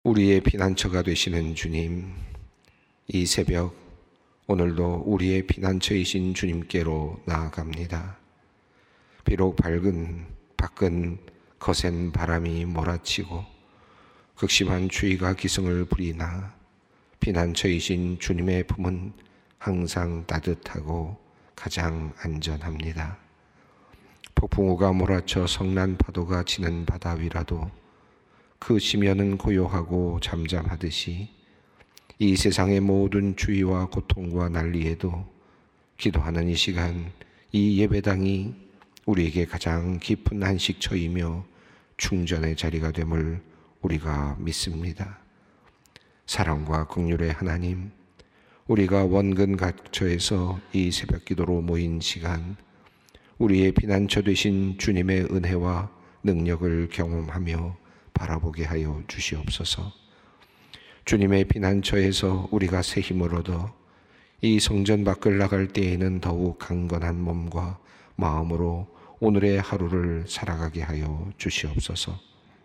우리의 피난처가 되시는 주님, 이 새벽 오늘도 우리의 피난처이신 주님께로 나아갑니다. 비록 밝은 밖은 거센 바람이 몰아치고 극심한 추위가 기승을 부리나 피난처이신 주님의 품은 항상 따뜻하고 가장 안전합니다. 폭풍우가 몰아쳐 성난 파도가 치는 바다 위라도 그 심연은 고요하고 잠잠하듯이 이 세상의 모든 추위와 고통과 난리에도 기도하는 이 시간, 이 예배당이 우리에게 가장 깊은 안식처이며 충전의 자리가 됨을 우리가 믿습니다. 사랑과 긍휼의 하나님, 우리가 원근 각처에서 이 새벽 기도로 모인 시간, 우리의 피난처 되신 주님의 은혜와 능력을 경험하며 바라보게 하여 주시옵소서. 주님의 피난처에서 우리가 새 힘을 얻어 이 성전 밖을 나갈 때에는 더욱 강건한 몸과 마음으로 오늘의 하루를 살아가게 하여 주시옵소서.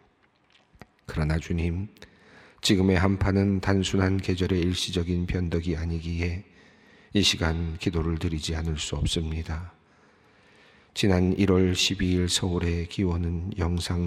그러나 주님, 지금의 한파는 단순한 계절의 일시적인 변덕이 아니기에 이 시간 기도를 드리지 않을 수 없습니다. 지난 1월 12일 서울의 기온은 영상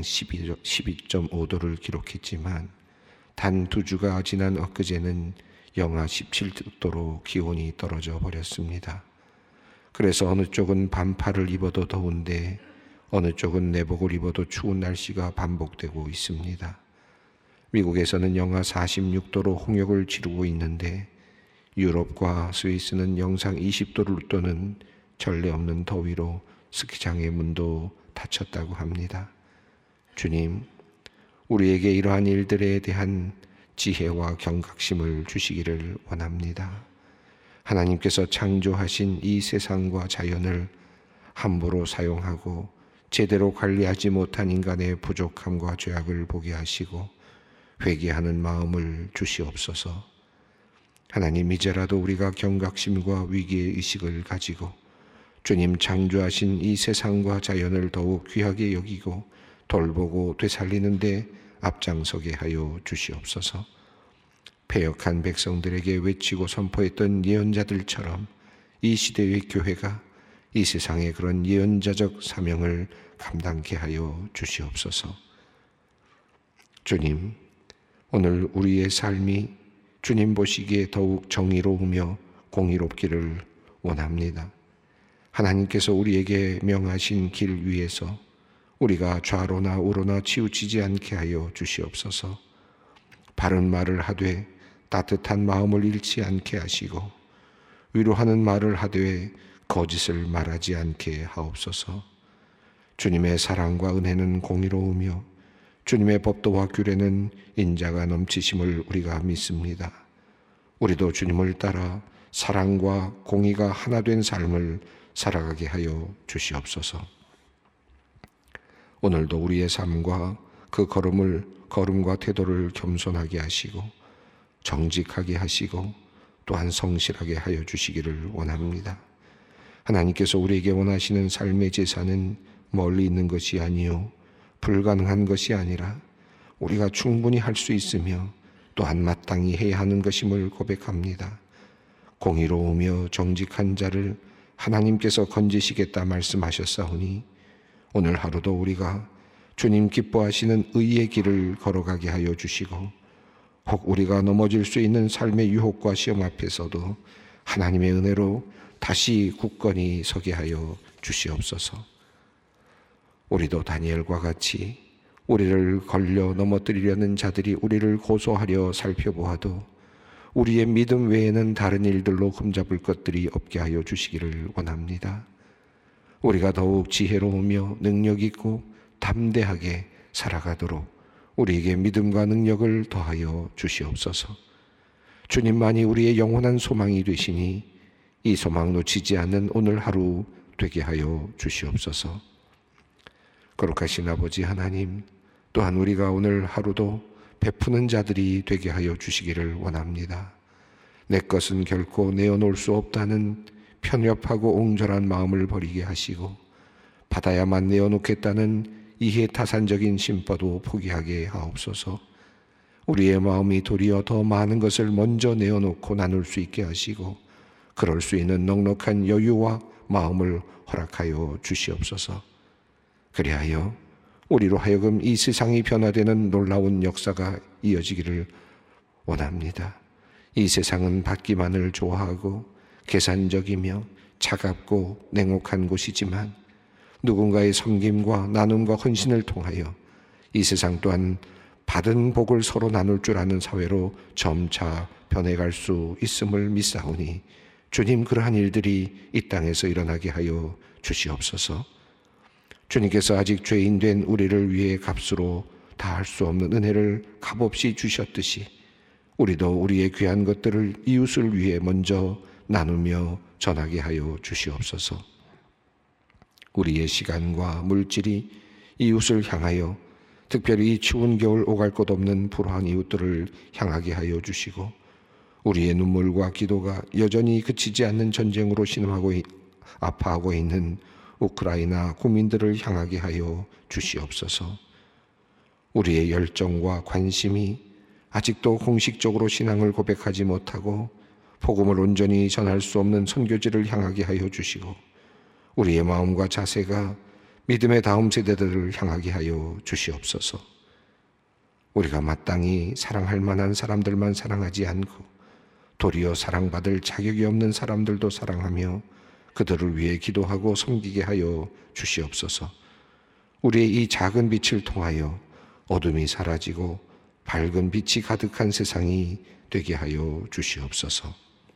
12.5도를 기록했지만 단 2주가 지난 엊그제는 영하 17도로 기온이 떨어져 버렸습니다. 그래서 어느 쪽은 반팔을 입어도 더운데 어느 쪽은 내복을 입어도 추운 날씨가 반복되고 있습니다. 미국에서는 영하 46도로 홍역을 치르고 있는데 유럽과 스위스는 영상 20도를 떠는 전례 없는 더위로 스키장의 문도 닫혔다고 합니다. 주님, 우리에게 이러한 일들에 대한 지혜와 경각심을 주시기를 원합니다. 하나님께서 창조하신 이 세상과 자연을 함부로 사용하고 제대로 관리하지 못한 인간의 부족함과 죄악을 보게 하시고 회개하는 마음을 주시옵소서. 하나님, 이제라도 우리가 경각심과 위기의 의식을 가지고 주님 창조하신 이 세상과 자연을 더욱 귀하게 여기고 돌보고 되살리는 데 앞장서게 하여 주시옵소서. 패역한 백성들에게 외치고 선포했던 예언자들처럼 이 시대의 교회가 이 세상의 그런 예언자적 사명을 감당케 하여 주시옵소서. 주님, 오늘 우리의 삶이 주님 보시기에 더욱 정의로우며 공의롭기를 원합니다. 하나님께서 우리에게 명하신 길 위에서 우리가 좌로나 우로나 치우치지 않게 하여 주시옵소서. 바른 말을 하되 따뜻한 마음을 잃지 않게 하시고 위로하는 말을 하되 거짓을 말하지 않게 하옵소서. 주님의 사랑과 은혜는 공의로우며 주님의 법도와 규례는 인자가 넘치심을 우리가 믿습니다. 우리도 주님을 따라 사랑과 공의가 하나 된 삶을 살아가게 하여 주시옵소서. 오늘도 우리의 삶과 그 걸음과 태도를 겸손하게 하시고 정직하게 하시고 또한 성실하게 하여 주시기를 원합니다. 하나님께서 우리에게 원하시는 삶의 제사는 멀리 있는 것이 아니요 불가능한 것이 아니라 우리가 충분히 할 수 있으며 또한 마땅히 해야 하는 것임을 고백합니다. 공의로우며 정직한 자를 하나님께서 건지시겠다 말씀하셨사오니 오늘 하루도 우리가 주님 기뻐하시는 의의 길을 걸어가게 하여 주시고 혹 우리가 넘어질 수 있는 삶의 유혹과 시험 앞에서도 하나님의 은혜로 다시 굳건히 서게 하여 주시옵소서. 우리도 다니엘과 같이 우리를 걸려 넘어뜨리려는 자들이 우리를 고소하려 살펴보아도 우리의 믿음 외에는 다른 일들로 흠잡을 것들이 없게 하여 주시기를 원합니다. 우리가 더욱 지혜로우며 능력 있고 담대하게 살아가도록 우리에게 믿음과 능력을 더하여 주시옵소서. 주님만이 우리의 영원한 소망이 되시니 이 소망 놓치지 않는 오늘 하루 되게 하여 주시옵소서. 거룩하신 아버지 하나님, 또한 우리가 오늘 하루도 베푸는 자들이 되게 하여 주시기를 원합니다. 내 것은 결코 내어놓을 수 없다는 편협하고 옹졸한 마음을 버리게 하시고 받아야만 내어놓겠다는 이해타산적인 심보도 포기하게 하옵소서. 우리의 마음이 도리어 더 많은 것을 먼저 내어놓고 나눌 수 있게 하시고 그럴 수 있는 넉넉한 여유와 마음을 허락하여 주시옵소서. 그리하여 우리로 하여금 이 세상이 변화되는 놀라운 역사가 이어지기를 원합니다. 이 세상은 받기만을 좋아하고 계산적이며 차갑고 냉혹한 곳이지만 누군가의 섬김과 나눔과 헌신을 통하여 이 세상 또한 받은 복을 서로 나눌 줄 아는 사회로 점차 변해갈 수 있음을 믿사오니 주님, 그러한 일들이 이 땅에서 일어나게 하여 주시옵소서. 주님께서 아직 죄인 된 우리를 위해 값으로 다할 수 없는 은혜를 값없이 주셨듯이 우리도 우리의 귀한 것들을 이웃을 위해 먼저 나누며 전하게 하여 주시옵소서. 우리의 시간과 물질이 이웃을 향하여, 특별히 이 추운 겨울 오갈 곳 없는 불우한 이웃들을 향하게 하여 주시고 우리의 눈물과 기도가 여전히 그치지 않는 전쟁으로 신음하고 아파하고 있는 우크라이나 국민들을 향하게 하여 주시옵소서. 우리의 열정과 관심이 아직도 공식적으로 신앙을 고백하지 못하고 복음을 온전히 전할 수 없는 선교지를 향하게 하여 주시고 우리의 마음과 자세가 믿음의 다음 세대들을 향하게 하여 주시옵소서. 우리가 마땅히 사랑할 만한 사람들만 사랑하지 않고 도리어 사랑받을 자격이 없는 사람들도 사랑하며 그들을 위해 기도하고 섬기게 하여 주시옵소서. 우리의 이 작은 빛을 통하여 어둠이 사라지고 밝은 빛이 가득한 세상이 되게 하여 주시옵소서.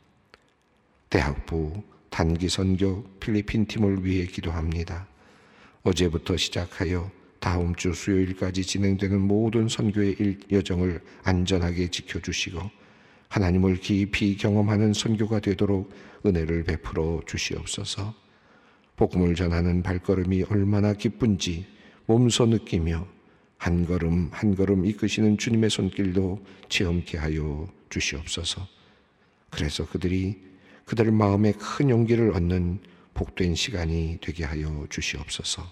대학부 단기 선교 필리핀 팀을 위해 기도합니다. 어제부터 시작하여 다음 주 수요일까지 진행되는 모든 선교의 여정을 안전하게 지켜주시고 하나님을 깊이 경험하는 선교가 되도록 은혜를 베풀어 주시옵소서. 복음을 전하는 발걸음이 얼마나 기쁜지 몸소 느끼며 한 걸음 한 걸음 이끄시는 주님의 손길도 체험케 하여 주시옵소서. 그래서 그들 마음에 큰 용기를 얻는 복된 시간이 되게 하여 주시옵소서.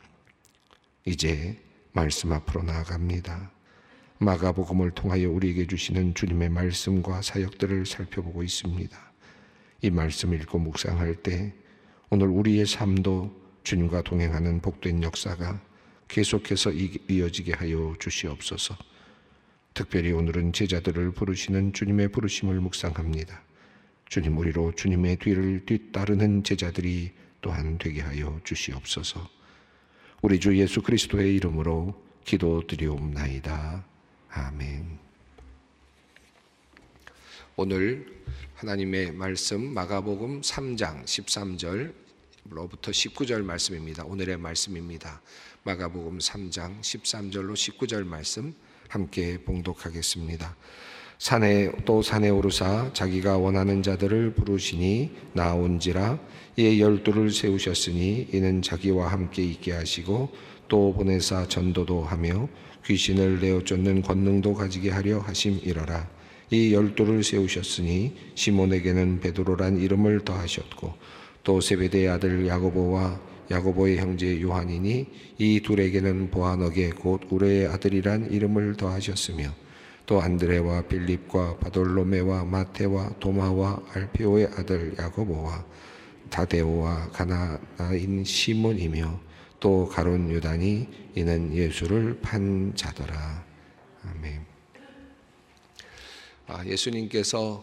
이제 말씀 앞으로 나아갑니다. 마가복음을 통하여 우리에게 주시는 주님의 말씀과 사역들을 살펴보고 있습니다. 이 말씀 읽고 묵상할 때 오늘 우리의 삶도 주님과 동행하는 복된 역사가 계속해서 이어지게 하여 주시옵소서. 특별히 오늘은 제자들을 부르시는 주님의 부르심을 묵상합니다. 주님, 우리로 주님의 뒤를 뒤따르는 제자들이 또한 되게 하여 주시옵소서. 우리 주 예수 그리스도의 이름으로 기도드리옵나이다. 아멘. 오늘 하나님의 말씀 마가복음 3장 13절로부터 19절 말씀입니다. 오늘의 말씀입니다. 마가복음 3장 13절로 19절 말씀 함께 봉독하겠습니다. 산에 오르사 자기가 원하는 자들을 부르시니 나온지라. 이에 12를 세우셨으니 이는 자기와 함께 있게 하시고 또 보내사 전도도 하며 귀신을 내어 쫓는 권능도 가지게 하려 하심이러라. 이 12를 세우셨으니 시몬에게는 베드로란 이름을 더하셨고 또 세베대의 아들 야고보와 야고보의 형제 요한이니 이 둘에게는 보아너게 곧 우레의 아들이란 이름을 더하셨으며 또 안드레와 빌립과 바돌로메와 마테와 도마와 알페오의 아들 야고보와 다데오와 가나나인 시몬이며 또 가룟 유다니 이는 예수를 판 자더라. 아멘. 예수님께서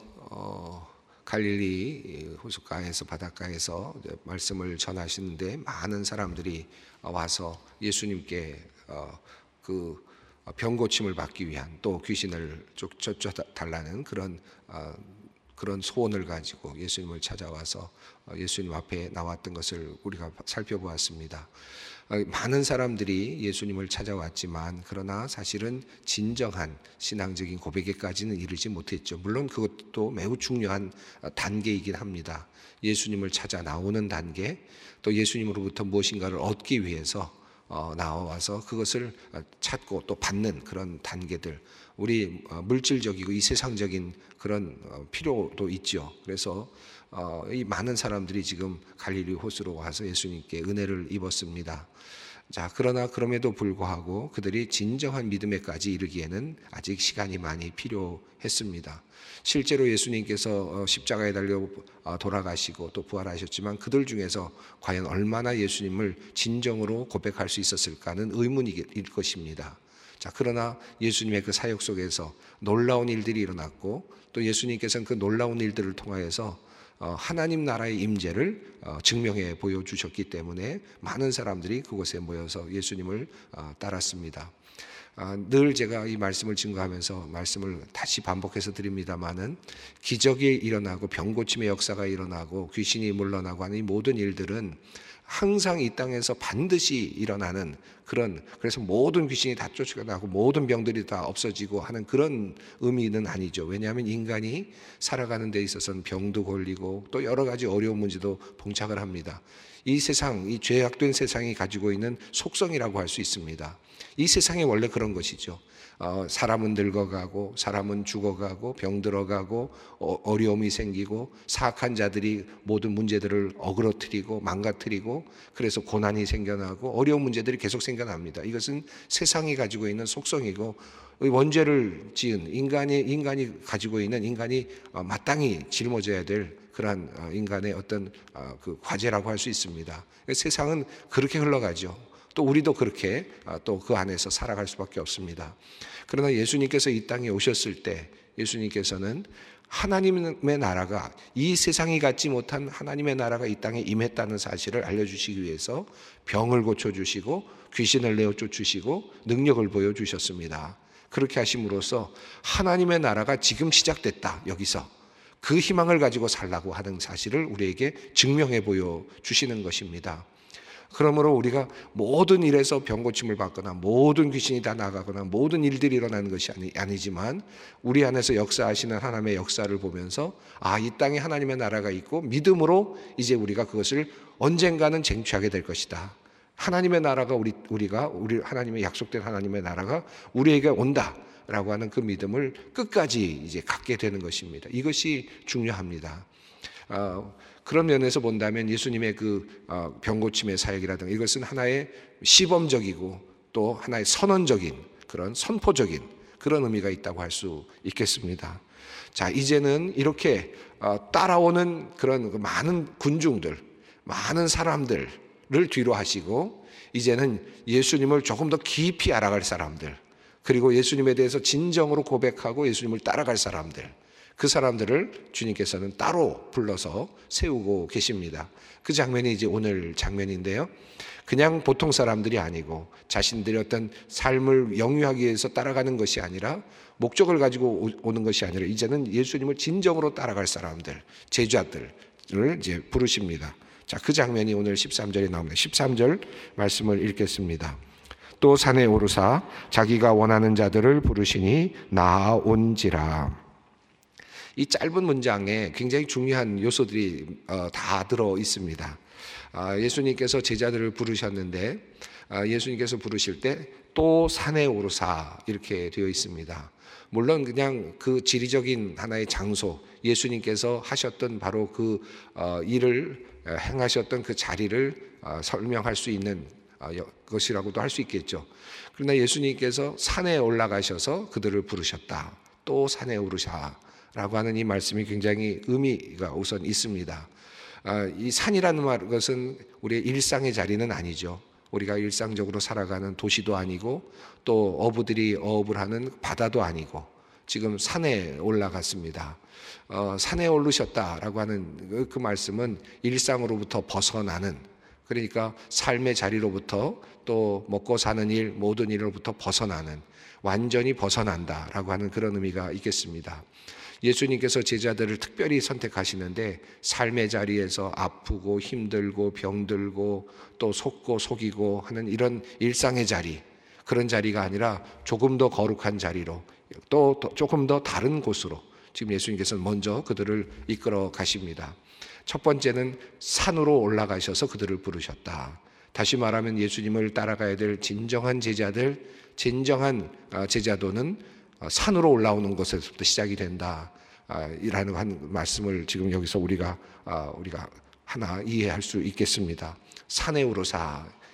갈릴리 호숫가에서 바닷가에서 말씀을 전하시는데 많은 사람들이 와서 예수님께 그 병고침을 받기 위한 또 귀신을 쫓아달라는 그런 소원을 가지고 예수님을 찾아와서 예수님 앞에 나왔던 것을 우리가 살펴보았습니다. 많은 사람들이 예수님을 찾아왔지만 그러나 사실은 진정한 신앙적인 고백에까지는 이르지 못했죠. 물론 그것도 매우 중요한 단계이긴 합니다. 예수님을 찾아 나오는 단계, 또 예수님으로부터 무엇인가를 얻기 위해서 나와서 그것을 찾고 또 받는 그런 단계들, 우리 물질적이고 이 세상적인 그런 필요도 있죠. 그래서 이 많은 사람들이 지금 갈릴리 호수로 와서 예수님께 은혜를 입었습니다. 자, 그러나 그럼에도 불구하고 그들이 진정한 믿음에까지 이르기에는 아직 시간이 많이 필요했습니다. 실제로 예수님께서 십자가에 달려 돌아가시고 또 부활하셨지만 그들 중에서 과연 얼마나 예수님을 진정으로 고백할 수 있었을까는 의문일 것입니다. 자, 그러나 예수님의 그 사역 속에서 놀라운 일들이 일어났고 또 예수님께서는 그 놀라운 일들을 통하여서 하나님 나라의 임재를 증명해 보여주셨기 때문에 많은 사람들이 그곳에 모여서 예수님을 따랐습니다. 늘 제가 이 말씀을 증거하면서 말씀을 다시 반복해서 드립니다마는 기적이 일어나고 병 고침의 역사가 일어나고 귀신이 물러나고 하는 이 모든 일들은 항상 이 땅에서 반드시 일어나는 그래서 모든 귀신이 다 쫓아나고 모든 병들이 다 없어지고 하는 그런 의미는 아니죠. 왜냐하면 인간이 살아가는 데 있어서는 병도 걸리고 또 여러 가지 어려운 문제도 봉착을 합니다. 이 세상, 이 죄악된 세상이 가지고 있는 속성이라고 할 수 있습니다. 이 세상이 원래 그런 것이죠. 사람은 늙어가고 사람은 죽어가고 병들어가고 어려움이 생기고 사악한 자들이 모든 문제들을 어그러뜨리고 망가뜨리고 그래서 고난이 생겨나고 어려운 문제들이 계속 생겨납니다. 이것은 세상이 가지고 있는 속성이고 원죄를 지은 인간이 가지고 있는 인간이 마땅히 짊어져야 될 그러한 인간의 어떤 그 과제라고 할 수 있습니다. 세상은 그렇게 흘러가죠. 또 우리도 그렇게 또 그 안에서 살아갈 수밖에 없습니다. 그러나 예수님께서 이 땅에 오셨을 때 예수님께서는 하나님의 나라가 이 세상이 갖지 못한 하나님의 나라가 이 땅에 임했다는 사실을 알려주시기 위해서 병을 고쳐주시고 귀신을 내어 쫓으시고 능력을 보여주셨습니다. 그렇게 하심으로써 하나님의 나라가 지금 시작됐다. 여기서 그 희망을 가지고 살라고 하는 사실을 우리에게 증명해 보여주시는 것입니다. 그러므로 우리가 모든 일에서 병고침을 받거나 모든 귀신이 다 나가거나 모든 일들이 일어나는 것이 아니지만 우리 안에서 역사하시는 하나님의 역사를 보면서 이 땅에 하나님의 나라가 있고 믿음으로 이제 우리가 그것을 언젠가는 쟁취하게 될 것이다. 하나님의 나라가 우리 하나님의 약속된 하나님의 나라가 우리에게 온다라고 하는 그 믿음을 끝까지 이제 갖게 되는 것입니다. 이것이 중요합니다. 그런 면에서 본다면 예수님의 그 병고침의 사역이라든가 이것은 하나의 시범적이고 또 하나의 선언적인 그런 선포적인 그런 의미가 있다고 할 수 있겠습니다. 자, 이제는 이렇게 따라오는 그런 많은 군중들, 많은 사람들을 뒤로 하시고 이제는 예수님을 조금 더 깊이 알아갈 사람들, 그리고 예수님에 대해서 진정으로 고백하고 예수님을 따라갈 사람들, 그 사람들을 주님께서는 따로 불러서 세우고 계십니다. 그 장면이 이제 오늘 장면인데요. 그냥 보통 사람들이 아니고 자신들의 어떤 삶을 영위하기 위해서 따라가는 것이 아니라 목적을 가지고 오는 것이 아니라 이제는 예수님을 진정으로 따라갈 사람들, 제자들을 이제 부르십니다. 자, 그 장면이 오늘 13절에 나옵니다. 13절 말씀을 읽겠습니다. 또 산에 오르사 자기가 원하는 자들을 부르시니 나아온지라. 이 짧은 문장에 굉장히 중요한 요소들이 다 들어 있습니다. 예수님께서 제자들을 부르셨는데 예수님께서 부르실 때 또 산에 오르사 이렇게 되어 있습니다. 물론 그냥 그 지리적인 하나의 장소, 예수님께서 하셨던 바로 그 일을 행하셨던 그 자리를 설명할 수 있는 것이라고도 할 수 있겠죠. 그러나 예수님께서 산에 올라가셔서 그들을 부르셨다. 또 산에 오르사 라고 하는 이 말씀이 굉장히 의미가 우선 있습니다. 이 산이라는 것은 우리의 일상의 자리는 아니죠. 우리가 일상적으로 살아가는 도시도 아니고 또 어부들이 어업을 하는 바다도 아니고 지금 산에 올라갔습니다. 산에 오르셨다라고 하는 그 말씀은 일상으로부터 벗어나는, 그러니까 삶의 자리로부터 또 먹고 사는 일, 모든 일로부터 벗어나는, 완전히 벗어난다라고 하는 그런 의미가 있겠습니다. 예수님께서 제자들을 특별히 선택하시는데 삶의 자리에서 아프고 힘들고 병들고 또 속고 속이고 하는 이런 일상의 자리, 그런 자리가 아니라 조금 더 거룩한 자리로 또 조금 더 다른 곳으로 지금 예수님께서는 먼저 그들을 이끌어 가십니다. 첫 번째는 산으로 올라가셔서 그들을 부르셨다. 다시 말하면 예수님을 따라가야 될 진정한 제자들, 진정한 제자도는 산으로 올라오는 것에서부터 시작이 된다. 이라는 한 말씀을 지금 여기서 우리가 하나 이해할 수 있겠습니다. 산에 오르사,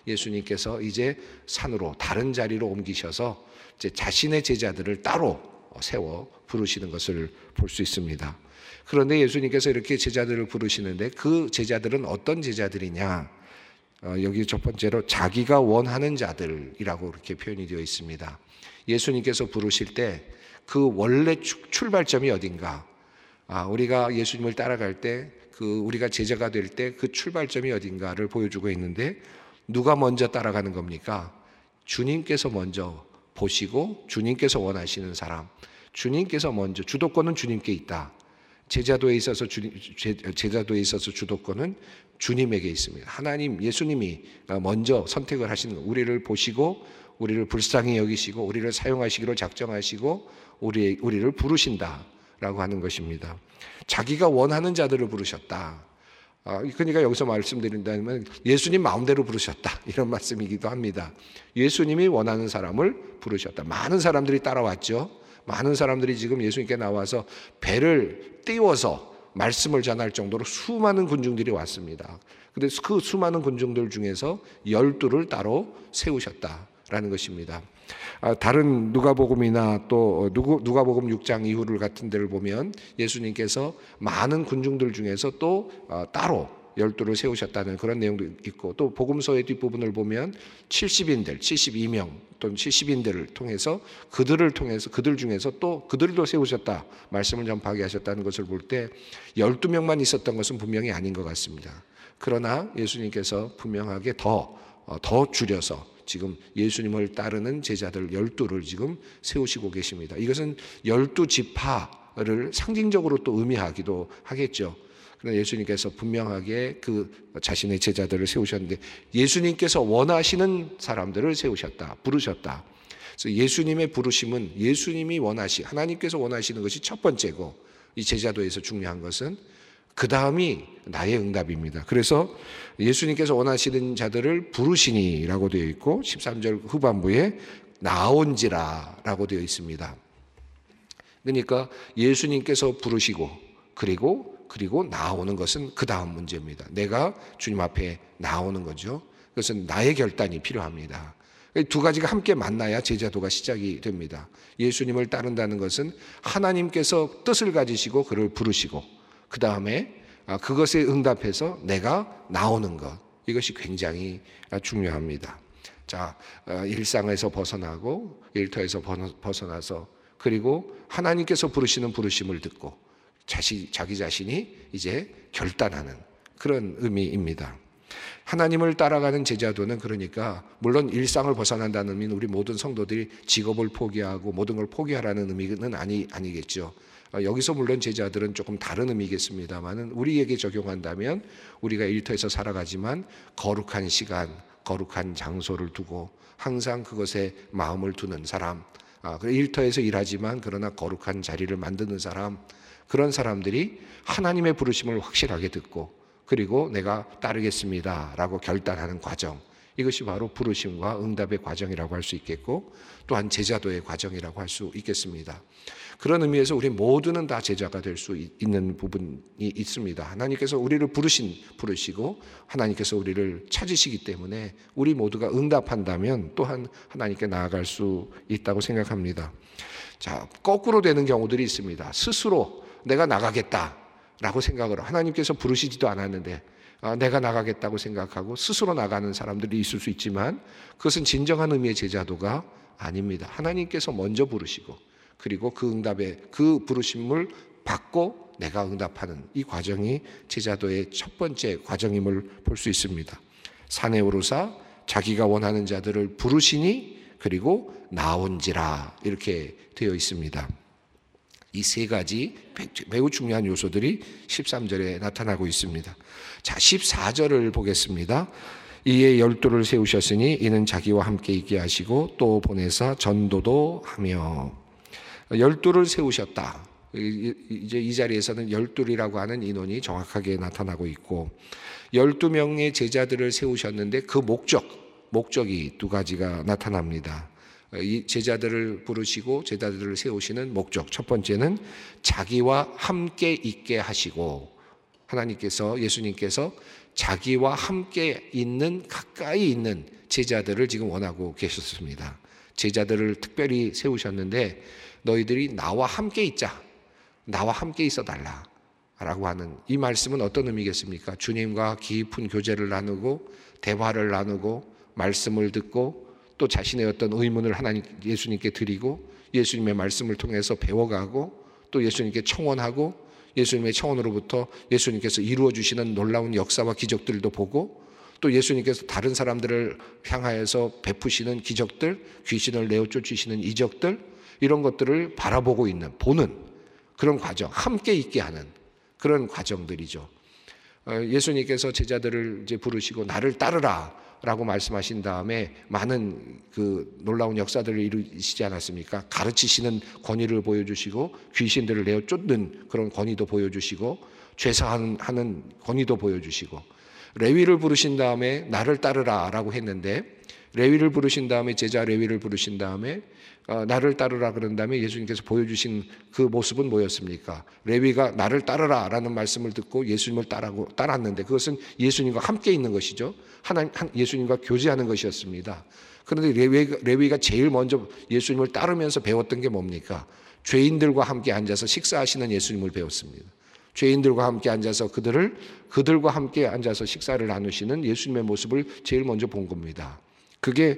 예수님께서 이제 산으로 다른 자리로 옮기셔서 이제 자신의 제자들을 따로 세워 부르시는 것을 볼 수 있습니다. 그런데 예수님께서 이렇게 제자들을 부르시는데 그 제자들은 어떤 제자들이냐? 여기 첫 번째로 자기가 원하는 자들이라고 이렇게 표현이 되어 있습니다. 예수님께서 부르실 때 그 원래 출발점이 어딘가? 우리가 예수님을 따라갈 때 우리가 제자가 될 때 그 출발점이 어딘가를 보여주고 있는데 누가 먼저 따라가는 겁니까? 주님께서 먼저 보시고 주님께서 원하시는 사람, 주님께서 먼저, 주도권은 주님께 있다. 제자도에 있어서 주도권은 주님에게 있습니다. 하나님, 예수님이 먼저 선택을 하시는 거예요. 우리를 보시고 우리를 불쌍히 여기시고 우리를 사용하시기로 작정하시고 우리를 부르신다라고 하는 것입니다. 자기가 원하는 자들을 부르셨다. 그러니까 여기서 말씀드린다면 예수님 마음대로 부르셨다, 이런 말씀이기도 합니다. 예수님이 원하는 사람을 부르셨다. 많은 사람들이 따라왔죠. 많은 사람들이 지금 예수님께 나와서 배를 띄워서 말씀을 전할 정도로 수많은 군중들이 왔습니다. 그런데 그 수많은 군중들 중에서 12를 따로 세우셨다라는 것입니다. 다른 누가복음이나 또 누가복음 6장 이후를 같은 데를 보면 예수님께서 많은 군중들 중에서 또 따로 12를 세우셨다는 그런 내용도 있고, 또 복음서의 뒷부분을 보면 70인들, 72명 또는 70인들을 통해서 그들 중에서 또 그들도 세우셨다, 말씀을 전파하게 하셨다는 것을 볼 때 12명만 있었던 것은 분명히 아닌 것 같습니다. 그러나 예수님께서 분명하게 더 줄여서 지금 예수님을 따르는 제자들 12를 지금 세우시고 계십니다. 이것은 12지파를 상징적으로 또 의미하기도 하겠죠. 그러나 예수님께서 분명하게 자신의 제자들을 세우셨는데 예수님께서 원하시는 사람들을 세우셨다, 부르셨다. 그래서 예수님의 부르심은 예수님이 하나님께서 원하시는 것이 첫 번째고, 이 제자도에서 중요한 것은 그 다음이 나의 응답입니다. 그래서 예수님께서 원하시는 자들을 부르시니라고 되어 있고 13절 후반부에 나온지라라고 되어 있습니다. 그러니까 예수님께서 부르시고 그리고 나오는 것은 그 다음 문제입니다. 내가 주님 앞에 나오는 거죠. 그것은 나의 결단이 필요합니다. 두 가지가 함께 만나야 제자도가 시작이 됩니다. 예수님을 따른다는 것은 하나님께서 뜻을 가지시고 그를 부르시고 그 다음에 그것에 응답해서 내가 나오는 것, 이것이 굉장히 중요합니다. 자, 일상에서 벗어나고 일터에서 벗어나서 그리고 하나님께서 부르시는 부르심을 듣고 자기 자신이 이제 결단하는 그런 의미입니다. 하나님을 따라가는 제자도는 그러니까 물론 일상을 벗어난다는 의미는 우리 모든 성도들이 직업을 포기하고 모든 걸 포기하라는 의미는 아니겠죠. 여기서 물론 제자들은 조금 다른 의미겠습니다만 우리에게 적용한다면 우리가 일터에서 살아가지만 거룩한 시간, 거룩한 장소를 두고 항상 그것에 마음을 두는 사람, 일터에서 일하지만 그러나 거룩한 자리를 만드는 사람, 그런 사람들이 하나님의 부르심을 확실하게 듣고 그리고 내가 따르겠습니다 라고 결단하는 과정, 이것이 바로 부르심과 응답의 과정이라고 할 수 있겠고 또한 제자도의 과정이라고 할 수 있겠습니다. 그런 의미에서 우리 모두는 다 제자가 될 수 있는 부분이 있습니다. 하나님께서 우리를 부르시고 하나님께서 우리를 찾으시기 때문에 우리 모두가 응답한다면 또한 하나님께 나아갈 수 있다고 생각합니다. 자, 거꾸로 되는 경우들이 있습니다. 스스로 내가 나가겠다라고 생각을, 하나님께서 부르시지도 않았는데 내가 나가겠다고 생각하고 스스로 나가는 사람들이 있을 수 있지만 그것은 진정한 의미의 제자도가 아닙니다. 하나님께서 먼저 부르시고 그리고 그 응답에 그 부르심을 받고 내가 응답하는 이 과정이 제자도의 첫 번째 과정임을 볼 수 있습니다. 산에 오르사 자기가 원하는 자들을 부르시니 그리고 나온지라 이렇게 되어 있습니다. 이 세 가지 매우 중요한 요소들이 13절에 나타나고 있습니다. 자, 14절을 보겠습니다. 이에 12를 세우셨으니 이는 자기와 함께 있게 하시고 또 보내사 전도도 하며. 12를 세우셨다. 이제 이 자리에서는 12이라고 하는 인원이 정확하게 나타나고 있고 12명의 제자들을 세우셨는데 그 목적이 두 가지가 나타납니다. 이 제자들을 부르시고 제자들을 세우시는 목적, 첫 번째는 자기와 함께 있게 하시고 하나님께서, 예수님께서 자기와 함께 있는, 가까이 있는 제자들을 지금 원하고 계셨습니다. 제자들을 특별히 세우셨는데 너희들이 나와 함께 있자, 나와 함께 있어달라 라고 하는 이 말씀은 어떤 의미겠습니까? 주님과 깊은 교제를 나누고 대화를 나누고 말씀을 듣고 또 자신의 어떤 의문을 예수님께 드리고 예수님의 말씀을 통해서 배워가고 또 예수님께 청원하고 예수님의 청원으로부터 예수님께서 이루어 주시는 놀라운 역사와 기적들도 보고 또 예수님께서 다른 사람들을 향하여서 베푸시는 기적들, 귀신을 내어 쫓으시는 이적들, 이런 것들을 바라보고 있는, 보는 그런 과정, 함께 있게 하는 그런 과정들이죠. 예수님께서 제자들을 이제 부르시고 나를 따르라 라고 말씀하신 다음에 많은 그 놀라운 역사들을 이루시지 않았습니까? 가르치시는 권위를 보여주시고 귀신들을 내어 쫓는 그런 권위도 보여주시고 죄사하는 권위도 보여주시고 레위를 부르신 다음에 나를 따르라 라고 했는데 레위를 부르신 다음에 제자 레위를 부르신 다음에 나를 따르라 그런 다음에 예수님께서 보여주신 그 모습은 뭐였습니까? 레위가 나를 따르라 라는 말씀을 듣고 예수님을 따랐는데 그것은 예수님과 함께 있는 것이죠. 예수님과 교제하는 것이었습니다. 그런데 레위가 제일 먼저 예수님을 따르면서 배웠던 게 뭡니까? 죄인들과 함께 앉아서 식사하시는 예수님을 배웠습니다. 죄인들과 함께 앉아서 그들과 함께 앉아서 식사를 나누시는 예수님의 모습을 제일 먼저 본 겁니다. 그게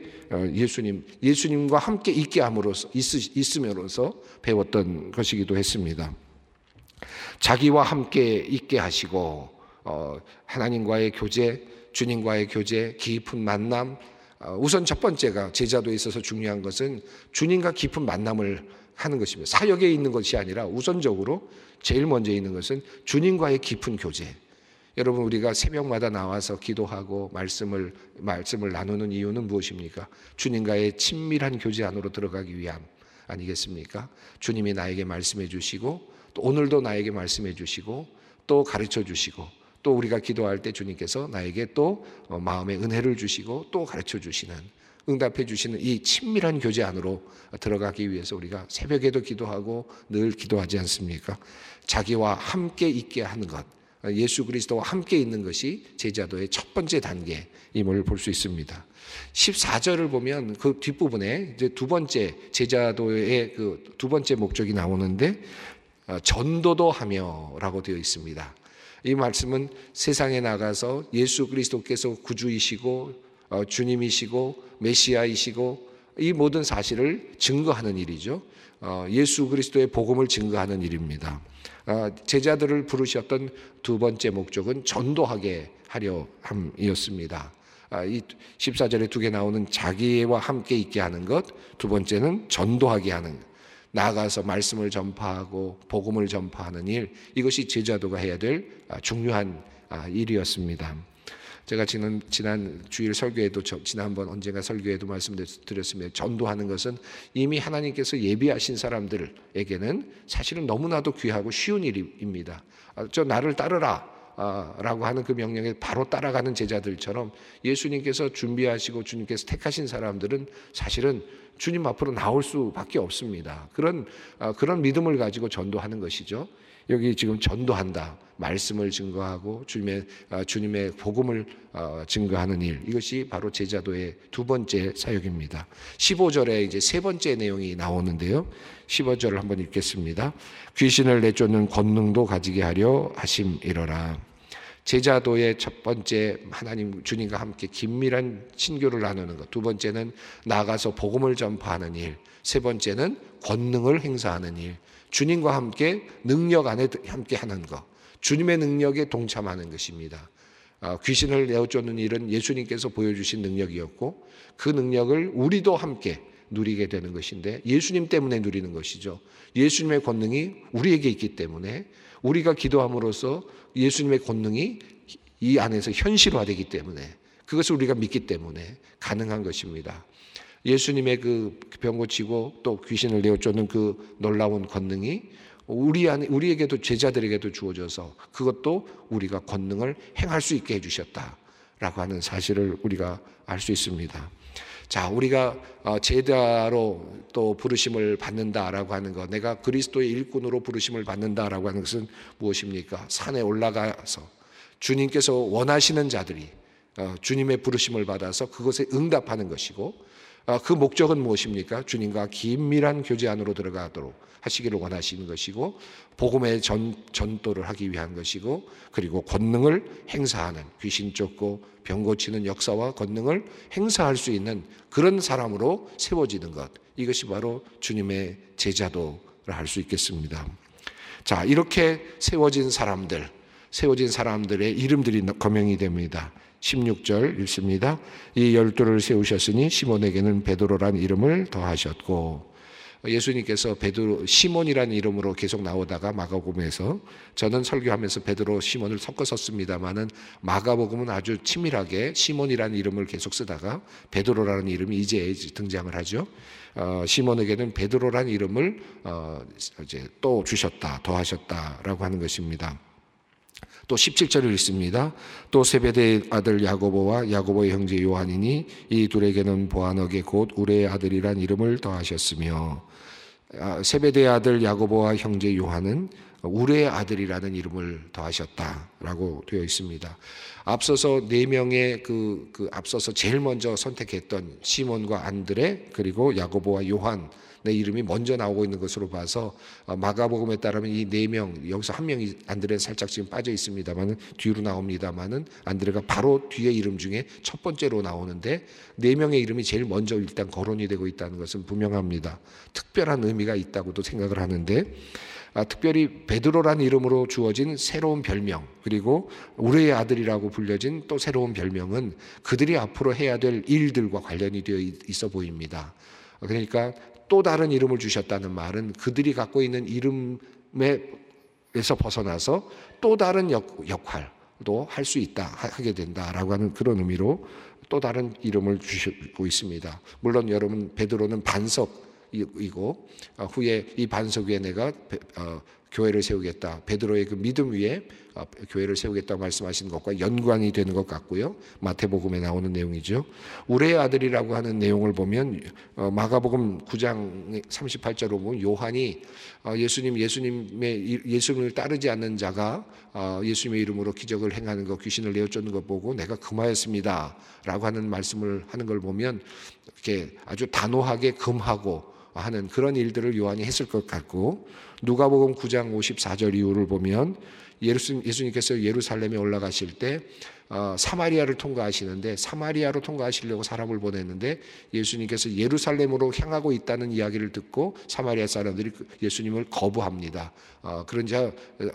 예수님과 함께 있게 함으로써 있음으로써 배웠던 것이기도 했습니다. 자기와 함께 있게 하시고 하나님과의 교제, 주님과의 교제, 깊은 만남. 우선 첫 번째가 제자도에 있어서 중요한 것은 주님과 깊은 만남을 하는 것입니다. 사역에 있는 것이 아니라 우선적으로 제일 먼저 있는 것은 주님과의 깊은 교제. 여러분 우리가 새벽마다 나와서 기도하고 말씀을 나누는 이유는 무엇입니까? 주님과의 친밀한 교제 안으로 들어가기 위함 아니겠습니까? 주님이 나에게 말씀해 주시고 또 오늘도 나에게 말씀해 주시고 또 가르쳐 주시고 또 우리가 기도할 때 주님께서 나에게 또 마음의 은혜를 주시고 또 가르쳐 주시는 응답해 주시는 이 친밀한 교제 안으로 들어가기 위해서 우리가 새벽에도 기도하고 늘 기도하지 않습니까? 자기와 함께 있게 하는 것, 예수 그리스도와 함께 있는 것이 제자도의 첫 번째 단계임을 볼 수 있습니다. 14절을 보면 그 뒷부분에 이제 두 번째 제자도의 그 두 번째 목적이 나오는데 전도도 하며라고 되어 있습니다. 이 말씀은 세상에 나가서 예수 그리스도께서 구주이시고 주님이시고 메시아이시고 이 모든 사실을 증거하는 일이죠. 예수 그리스도의 복음을 증거하는 일입니다. 제자들을 부르셨던 두 번째 목적은 전도하게 하려 함이었습니다. 이 14절에 두 개 나오는 자기와 함께 있게 하는 것, 두 번째는 전도하게 하는 것. 나아가서 말씀을 전파하고 복음을 전파하는 일, 이것이 제자도가 해야 될 중요한 일이었습니다. 제가 지난 주일 설교에도 지난번 언젠가 설교에도 말씀드렸습니다. 전도하는 것은 이미 하나님께서 예비하신 사람들에게는 사실은 너무나도 귀하고 쉬운 일입니다. 저 나를 따르라 라고 하는 그 명령에 바로 따라가는 제자들처럼 예수님께서 준비하시고 주님께서 택하신 사람들은 사실은 주님 앞으로 나올 수밖에 없습니다. 그런 믿음을 가지고 전도하는 것이죠. 여기 지금 전도한다, 말씀을 증거하고 주님의 복음을 증거하는 일, 이것이 바로 제자도의 두 번째 사역입니다. 15절에 이제 세 번째 내용이 나오는데요. 15절을 한번 읽겠습니다. 귀신을 내쫓는 권능도 가지게 하려 하심이로라. 제자도의 첫 번째 하나님 주님과 함께 긴밀한 친교를 나누는 것, 두 번째는 나가서 복음을 전파하는 일, 세 번째는 권능을 행사하는 일, 주님과 함께 능력 안에 함께 하는 것, 주님의 능력에 동참하는 것입니다. 귀신을 내어쫓는 일은 예수님께서 보여주신 능력이었고 그 능력을 우리도 함께 누리게 되는 것인데 예수님 때문에 누리는 것이죠. 예수님의 권능이 우리에게 있기 때문에 우리가 기도함으로써 예수님의 권능이 이 안에서 현실화되기 때문에 그것을 우리가 믿기 때문에 가능한 것입니다. 예수님의 그 병 고치고 또 귀신을 내어쫓는 그 놀라운 권능이 우리에게도 제자들에게도 주어져서 그것도 우리가 권능을 행할 수 있게 해주셨다라고 하는 사실을 우리가 알 수 있습니다. 자, 우리가 제자로 또 부르심을 받는다라고 하는 것, 내가 그리스도의 일꾼으로 부르심을 받는다라고 하는 것은 무엇입니까? 산에 올라가서 주님께서 원하시는 자들이 주님의 부르심을 받아서 그것에 응답하는 것이고, 그 목적은 무엇입니까? 주님과 긴밀한 교제 안으로 들어가도록 하시기를 원하시는 것이고, 복음의 전도를 하기 위한 것이고, 그리고 권능을 행사하는, 귀신 쫓고 병 고치는 역사와 권능을 행사할 수 있는 그런 사람으로 세워지는 것, 이것이 바로 주님의 제자도라 할 수 있겠습니다. 자, 이렇게 세워진 사람들의 이름들이 거명이 됩니다. 16절 읽습니다. 이 12를 세우셨으니 시몬에게는 베드로란 이름을 더하셨고, 예수님께서 베드로, 시몬이라는 이름으로 계속 나오다가 마가복음에서, 저는 설교하면서 베드로, 시몬을 섞어 썼습니다마는 마가복음은 아주 치밀하게 시몬이라는 이름을 계속 쓰다가 베드로라는 이름이 이제 등장을 하죠. 시몬에게는 베드로라는 이름을 이제 또 주셨다, 더하셨다라고 하는 것입니다. 또 17절을 읽습니다. 또 세베대의 아들 야고보와 야고보의 형제 요한이니 이 둘에게는 보아너게 곧 우레의 아들이란 이름을 더하셨으며, 세베대의 아들 야고보와 형제 요한은 우레의 아들이라는 이름을 더하셨다라고 되어 있습니다. 앞서서 4명의 앞서서 제일 먼저 선택했던 시몬과 안드레, 그리고 야고보와 요한 내 이름이 먼저 나오고 있는 것으로 봐서 마가복음에 따르면 이 4명, 여기서 한 명이 안드레는 살짝 지금 빠져 있습니다만은 뒤로 나옵니다만은 안드레가 바로 뒤에 이름 중에 첫 번째로 나오는데 4명의 이름이 제일 먼저 일단 거론이 되고 있다는 것은 분명합니다. 특별한 의미가 있다고도 생각을 하는데, 특별히 베드로라는 이름으로 주어진 새로운 별명, 그리고 우레의 아들이라고 불려진 또 새로운 별명은 그들이 앞으로 해야 될 일들과 관련이 되어 있어 보입니다. 그러니까 또 다른 이름을 주셨다는 말은 그들이 갖고 있는 이름에서 벗어나서 또 다른 역할도 할 수 있다, 하게 된다라고 하는 그런 의미로 또 다른 이름을 주시고 있습니다. 물론 여러분, 베드로는 반석이고 후에 이 반석 위에 내가 교회를 세우겠다, 베드로의 그 믿음 위에 교회를 세우겠다고 말씀하신 것과 연관이 되는 것 같고요. 마태복음에 나오는 내용이죠. 우레의 아들이라고 하는 내용을 보면 마가복음 9장 38절로 보면 요한이 예수님을 따르지 않는 자가 예수님의 이름으로 기적을 행하는 것, 귀신을 내어쫓는 것 보고 내가 금하였습니다 라고 하는 말씀을 하는 걸 보면 이렇게 아주 단호하게 금하고 하는 그런 일들을 요한이 했을 것 같고, 누가복음 9장 54절 이후를 보면 예수님께서 예루살렘에 올라가실 때 사마리아를 통과하시는데, 사마리아로 통과하시려고 사람을 보냈는데 예수님께서 예루살렘으로 향하고 있다는 이야기를 듣고 사마리아 사람들이 예수님을 거부합니다. 그러자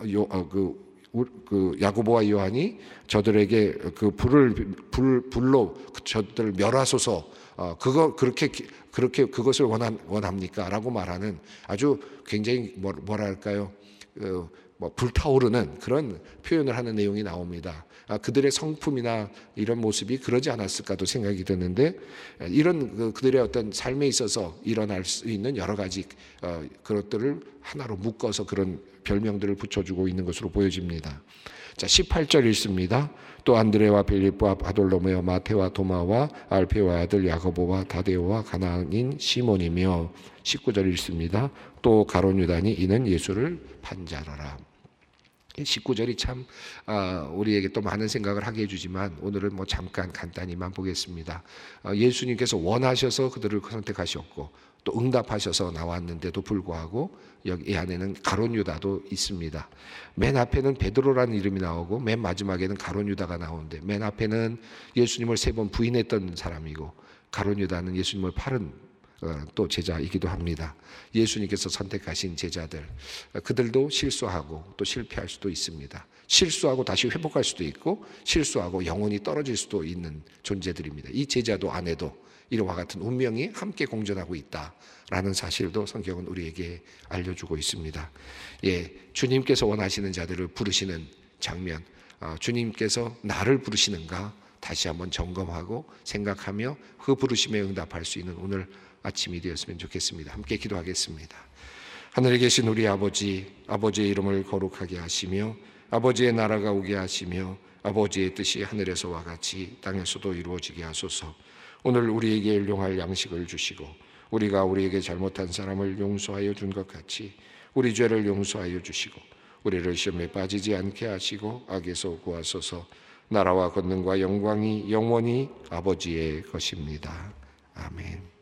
야고보와 요한이 저들에게 그 불로 저들을 멸하소서, 그렇게 그것을 원합니까? 라고 말하는 아주 굉장히 뭐랄까요? 불타오르는 그런 표현을 하는 내용이 나옵니다. 그들의 성품이나 이런 모습이 그러지 않았을까도 생각이 드는데, 이런 그들의 어떤 삶에 있어서 일어날 수 있는 여러 가지 그것들을 하나로 묶어서 그런 별명들을 붙여주고 있는 것으로 보여집니다. 자, 18절 읽습니다. 또 안드레와 빌립과 바돌로메와 마테와 도마와 알페오의 아들 야고보와 다데오와 가나안인 시몬이며, 19절 읽습니다. 또 가룟 유다니 이는 예수를 판자라라. 19절이 참 우리에게 또 많은 생각을 하게 해주지만 오늘은 잠깐 간단히만 보겠습니다. 예수님께서 원하셔서 그들을 선택하셨고 또 응답하셔서 나왔는데도 불구하고 여기 안에는 가룟 유다도 있습니다. 맨 앞에는 베드로라는 이름이 나오고 맨 마지막에는 가룟 유다가 나오는데, 맨 앞에는 예수님을 3번 부인했던 사람이고 가룟 유다는 예수님을 팔은 또 제자이기도 합니다. 예수님께서 선택하신 제자들, 그들도 실수하고 또 실패할 수도 있습니다. 실수하고 다시 회복할 수도 있고 실수하고 영혼이 떨어질 수도 있는 존재들입니다. 이 제자도 안에도 이와 같은 운명이 함께 공존하고 있다라는 사실도 성경은 우리에게 알려주고 있습니다. 주님께서 원하시는 자들을 부르시는 장면, 주님께서 나를 부르시는가 다시 한번 점검하고 생각하며 그 부르심에 응답할 수 있는 오늘 아침이 되었으면 좋겠습니다. 함께 기도하겠습니다. 하늘에 계신 우리 아버지, 아버지의 이름을 거룩하게 하시며 아버지의 나라가 오게 하시며 아버지의 뜻이 하늘에서와 같이 땅에서도 이루어지게 하소서. 오늘 우리에게 일용할 양식을 주시고 우리가 우리에게 잘못한 사람을 용서하여 준 것 같이 우리 죄를 용서하여 주시고 우리를 시험에 빠지지 않게 하시고 악에서 구하소서. 나라와 권능과 영광이 영원히 아버지의 것입니다. 아멘.